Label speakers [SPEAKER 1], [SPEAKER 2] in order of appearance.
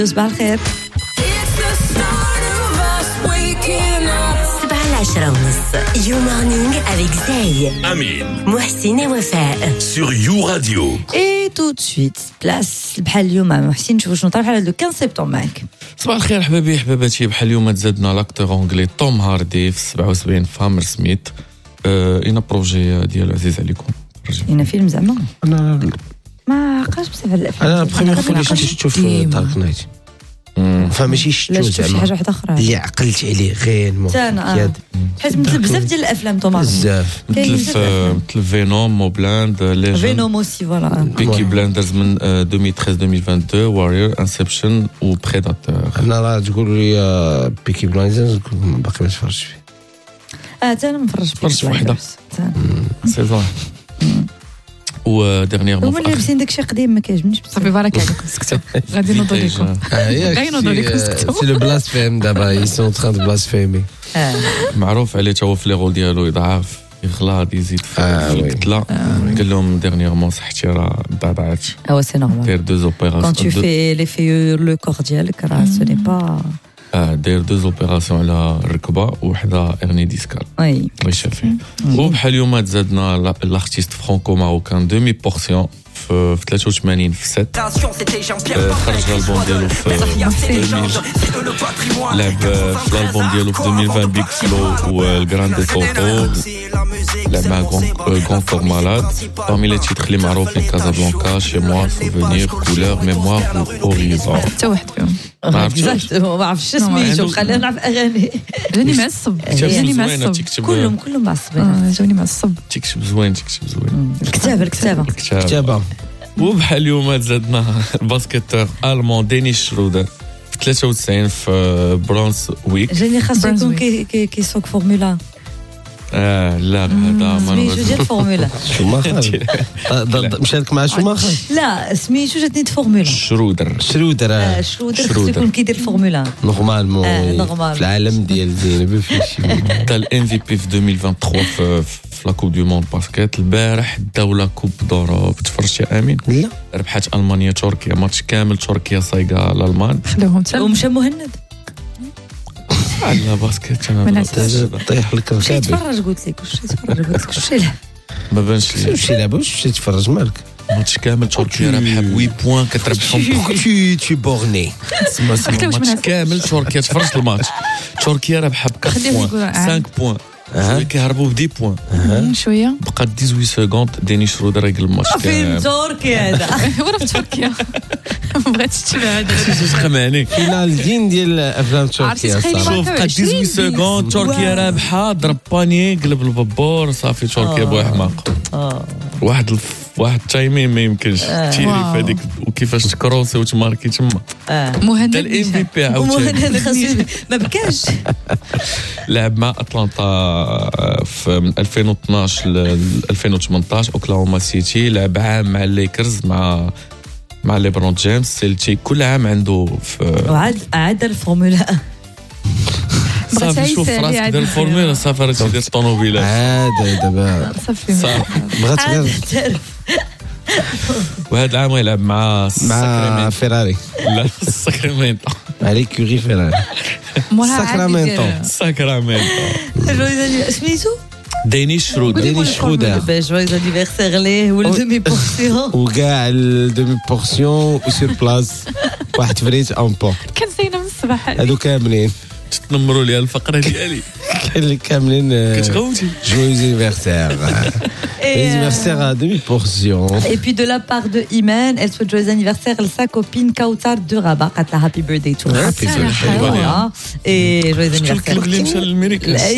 [SPEAKER 1] صباح الخير.
[SPEAKER 2] 7:10 You Morning avec Zay,
[SPEAKER 3] Amine,
[SPEAKER 2] Mohsin et Wafa
[SPEAKER 3] sur You Radio.
[SPEAKER 1] Et tout de suite, place بحال اليوم مع محسن نشوفوا شنو طرح على 15 سبتمبر معك.
[SPEAKER 4] صباح الخير حبايبي حباباتي. بحال اليوم تزادنا لاكتور انجلي توم هاردي في 77 فامر سميث. اين بروجي ديالو عزيز عليكم؟
[SPEAKER 1] هنا فيلم زعما
[SPEAKER 5] انا
[SPEAKER 1] ما عقلتش بزاف على الافلام.
[SPEAKER 5] انا بخير فولي شفت دارك نايت فماشي شفتو
[SPEAKER 1] شي
[SPEAKER 5] زعما
[SPEAKER 1] حاجه واحده اخرى
[SPEAKER 5] اللي عقلت عليه غير
[SPEAKER 1] انا حيت مثل بزاف ديال الافلام توماس
[SPEAKER 5] بزاف
[SPEAKER 4] مثل فينوم موبلاند ليجند
[SPEAKER 1] فينوم اوسي فوالا
[SPEAKER 4] بيكي بلاندرز من 2013-2022 واريور انسبشن وبريداتور.
[SPEAKER 5] انا راه تقول لي بيكي بلايندرز باقي ما تفرجتش فيه.
[SPEAKER 1] انا ما فرجتش
[SPEAKER 4] وحده سيزون وديرنييرمون
[SPEAKER 1] هما اللي لابسين داكشي قديم ما كيعجبنيش بزاف.
[SPEAKER 6] صافي بارك عليكم سكتوا غادي نوضوا لكم غادي نوضوا لكم سكتوا.
[SPEAKER 5] سي لو بلاسفيم دابا ils sont en train de blasphémer.
[SPEAKER 4] معروف عليه تا هو في لي رول ديالو يضعف يغلاض يزيد في القتله. قال لهم ديرنييرمون صحتي راه ضاعت
[SPEAKER 1] هو سي نورمال
[SPEAKER 4] دير دوز اوبيراسيون
[SPEAKER 1] quand tu fais les feux le corps ديالك راه ce n'est pas
[SPEAKER 4] داير دوز اوبيراسيون على الركبه وحده ارني ديسكال
[SPEAKER 1] وي
[SPEAKER 4] الله يشافيه. وبحال اليوم تزادنا الارتيست فرانكو ماروكان دومي بورسيون في 83 في 7 خرج الالبوم ديالو في 2000 لعب في الالبوم ديالو في 2020 بيك فلو والجراند فوتو لعب مع غون كور مالاد. parmi les titres اللي معروفين كازابلانكا شي موا سوفونير كولور ميموار اوريزون.
[SPEAKER 6] حتى واحد فيهم
[SPEAKER 1] ما عرفتش سميتو خلينا نعرف اغاني
[SPEAKER 6] جاني معصب جاني معصب
[SPEAKER 1] كلهم معصبين
[SPEAKER 6] جاني معصب
[SPEAKER 4] تكتب زوين
[SPEAKER 1] الكتابه
[SPEAKER 5] كتابه.
[SPEAKER 4] وبحال اليوم تزادنا الباسكيتور المون دينيس شرودر في 93 في برونس ويك.
[SPEAKER 1] جاني خاصو يكون كيسوق فورمولا
[SPEAKER 4] لا هذا
[SPEAKER 1] سميتو ديال فورمولا
[SPEAKER 5] شوماخر مشارك مع شوماخر
[SPEAKER 1] لا سميتو جاتني فورمولا
[SPEAKER 4] شرودر
[SPEAKER 1] شرودر خاصو يكون كيدير الفورمولا
[SPEAKER 5] نورمالمون في العالم ديال زينب فيشي
[SPEAKER 4] تاع الام في بي في 2023 في لا كوب دو موند باسكيت. البارح داو لا كوب دور تفرجت يا امين؟
[SPEAKER 5] لا
[SPEAKER 4] ربحت المانيا تركيا ماتش كامل تركيا صايقه الالمان
[SPEAKER 6] خلوهم حتى
[SPEAKER 1] ومشى مهند
[SPEAKER 4] لا باسكيت انا
[SPEAKER 5] طيح لك
[SPEAKER 1] واش
[SPEAKER 5] الكابل
[SPEAKER 1] يتفرج قلت لك واش يلعب
[SPEAKER 4] ما بانش لي
[SPEAKER 5] واش يلعب واش تتفرج مالك
[SPEAKER 4] ماتش كامل تركيا رابحه ب 8 بوان كتربحهم
[SPEAKER 5] tu بورني
[SPEAKER 4] ماتش كامل تركيا تفرجت الماتش تركيا رابحه ب 4 بوان 5 بوان شويه كيهربوا ب 10 بوان
[SPEAKER 6] شويه
[SPEAKER 4] بقى 18 سكوند ديني شرودر يقل الماتش
[SPEAKER 1] فين تركيا هذا
[SPEAKER 6] وانا في تركيا ما بغيتش تتبع هذا
[SPEAKER 4] سخماني
[SPEAKER 5] فينا الدين ديال افلام تركيا
[SPEAKER 4] شوف بقى 18 سكوند تركيا رابحه ضرب باني قلب البابور صافي تركيا بوحه حماق. واحد التايمين ما يمكنش تيري في هذيك وكيفاش تكروسي وتماركي تما
[SPEAKER 6] مهند
[SPEAKER 4] الام في بي
[SPEAKER 1] عاوتاني ما بكاش
[SPEAKER 4] لعب مع اتلانتا من 2012 ل 2018 اوكلاهوما سيتي. لعب عام مع الليكرز مع ليبرون جيمس سيلتي كل عام عنده في
[SPEAKER 1] عاد الفورمولا
[SPEAKER 4] صافي شوف راسك ديال الفورمولا صافي راه تيدير الطوموبيلات
[SPEAKER 5] عاد دابا
[SPEAKER 6] صافي
[SPEAKER 5] بغات غير
[SPEAKER 4] وهذا العام يلعب مع
[SPEAKER 5] فيراري
[SPEAKER 4] لا ساكرامنتو
[SPEAKER 5] مع ليكوري فيراري
[SPEAKER 4] ساكرامنتو
[SPEAKER 1] سميتو
[SPEAKER 4] دينيس شرودر
[SPEAKER 1] جويز انيفرسير ليه والدومي بورسيون
[SPEAKER 5] وكاع الدومي بورسيون وسور بلاص واحد فريت اون بورت
[SPEAKER 6] كان زينه من الصباح
[SPEAKER 5] هادو كاملين
[SPEAKER 4] تنمروا لي الفقره ديالي
[SPEAKER 5] كاملين
[SPEAKER 4] كتغوتي
[SPEAKER 5] جويز انيفرسير anniversaire à demi-portion.
[SPEAKER 1] Et puis de la part de Iman, elle souhaite joyeux anniversaire à sa copine Kautar de Rabat. Happy birthday to her.
[SPEAKER 5] Happy birthday.
[SPEAKER 1] Et joyeux anniversaire.